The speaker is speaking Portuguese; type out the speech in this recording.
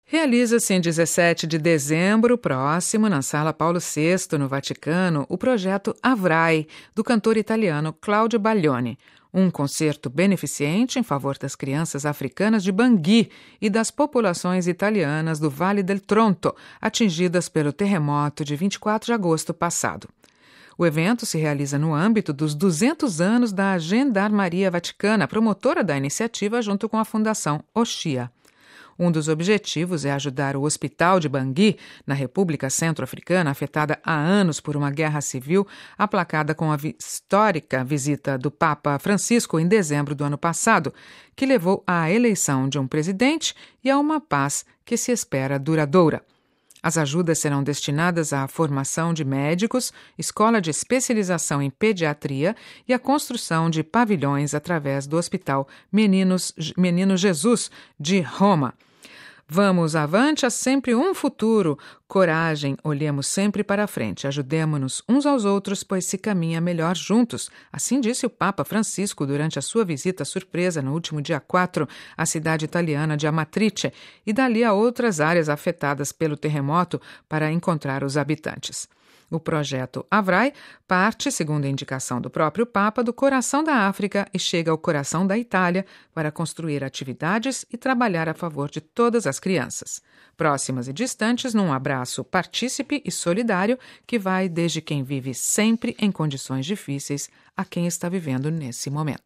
Realiza-se em 17 de dezembro próximo, na Sala Paulo VI, no Vaticano, o projeto Avrai, do cantor italiano Claudio Baglioni, um concerto beneficente em favor das crianças africanas de Bangui e das populações italianas do Vale del Tronto, atingidas pelo terremoto de 24 de agosto passado. O evento se realiza no âmbito dos 200 anos da Gendarmeria Vaticana, promotora da iniciativa junto com a Fundação Oshia. Um dos objetivos é ajudar o Hospital de Bangui, na República Centro-Africana, afetada há anos por uma guerra civil, aplacada com a histórica visita do Papa Francisco em dezembro do ano passado, que levou à eleição de um presidente e a uma paz que se espera duradoura. As ajudas serão destinadas à formação de médicos, escola de especialização em pediatria e à construção de pavilhões através do Hospital Menino Jesus de Roma. Vamos avante, há sempre um futuro. Coragem, olhemos sempre para a frente. Ajudemo-nos uns aos outros, pois se caminha melhor juntos. Assim disse o Papa Francisco durante a sua visita surpresa no último dia 4 à cidade italiana de Amatrice e dali a outras áreas afetadas pelo terremoto para encontrar os habitantes. O projeto Avrai parte, segundo a indicação do próprio Papa, do coração da África e chega ao coração da Itália para construir atividades e trabalhar a favor de todas as crianças. Próximas e distantes, num abraço partícipe e solidário que vai desde quem vive sempre em condições difíceis a quem está vivendo nesse momento.